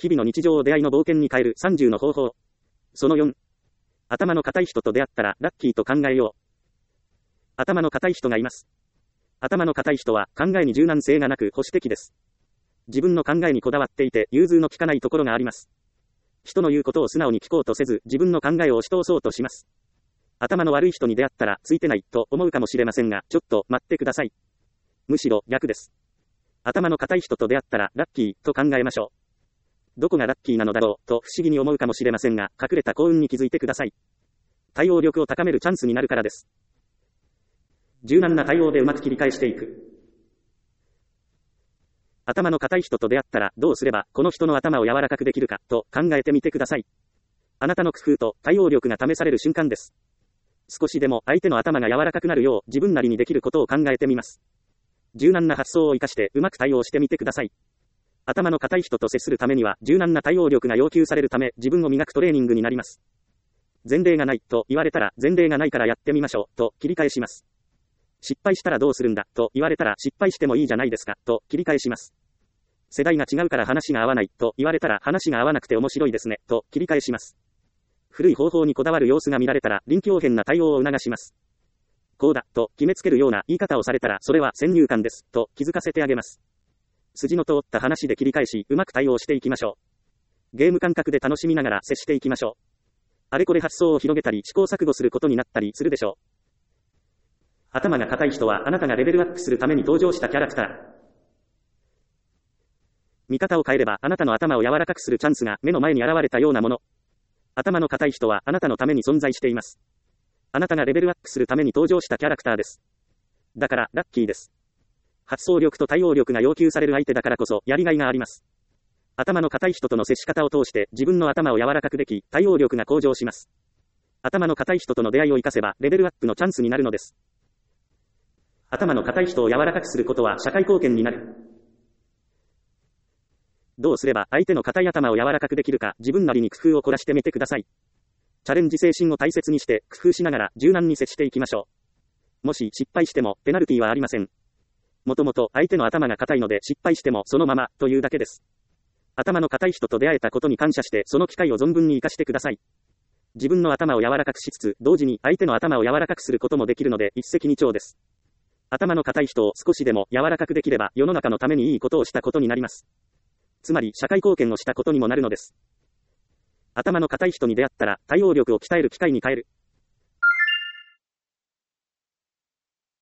日々の日常を出会いの冒険に変える30の方法。その4。頭の固い人と出会ったらラッキーと考えよう。頭の固い人がいます。頭の固い人は考えに柔軟性がなく保守的です。自分の考えにこだわっていて融通の利かないところがあります。人の言うことを素直に聞こうとせず自分の考えを押し通そうとします。頭の悪い人に出会ったらついてないと思うかもしれませんが、ちょっと待ってください。むしろ逆です。頭の固い人と出会ったらラッキーと考えましょう。どこがラッキーなのだろうと不思議に思うかもしれませんが、隠れた幸運に気づいてください。対応力を高めるチャンスになるからです。柔軟な対応でうまく切り返していく。頭の固い人と出会ったらどうすればこの人の頭を柔らかくできるかと考えてみてください。あなたの工夫と対応力が試される瞬間です。少しでも相手の頭が柔らかくなるよう自分なりにできることを考えてみます。柔軟な発想を生かしてうまく対応してみてください。頭の固い人と接するためには柔軟な対応力が要求されるため自分を磨くトレーニングになります。前例がないと言われたら前例がないからやってみましょうと切り返します。失敗したらどうするんだと言われたら失敗してもいいじゃないですかと切り返します。世代が違うから話が合わないと言われたら話が合わなくて面白いですねと切り返します。古い方法にこだわる様子が見られたら臨機応変な対応を促します。こうだと決めつけるような言い方をされたらそれは先入観ですと気づかせてあげます。筋の通った話で切り返しうまく対応していきましょう。ゲーム感覚で楽しみながら接していきましょう。あれこれ発想を広げたり試行錯誤することになったりするでしょう。頭が固い人はあなたがレベルアップするために登場したキャラクター。見方を変えればあなたの頭を柔らかくするチャンスが目の前に現れたようなもの。頭の固い人はあなたのために存在しています。あなたがレベルアップするために登場したキャラクターです。だからラッキーです。発想力と対応力が要求される相手だからこそやりがいがあります。頭の固い人との接し方を通して自分の頭を柔らかくでき対応力が向上します。頭の固い人との出会いを生かせばレベルアップのチャンスになるのです。頭の固い人を柔らかくすることは社会貢献になる。どうすれば相手の固い頭を柔らかくできるか自分なりに工夫を凝らしてみてください。チャレンジ精神を大切にして工夫しながら柔軟に接していきましょう。もし失敗してもペナルティはありません。もともと相手の頭が固いので失敗してもそのままというだけです。頭の固い人と出会えたことに感謝してその機会を存分に活かしてください。自分の頭を柔らかくしつつ同時に相手の頭を柔らかくすることもできるので一石二鳥です。頭の固い人を少しでも柔らかくできれば世の中のためにいいことをしたことになります。つまり社会貢献をしたことにもなるのです。頭の固い人に出会ったら対応力を鍛える機会に変える。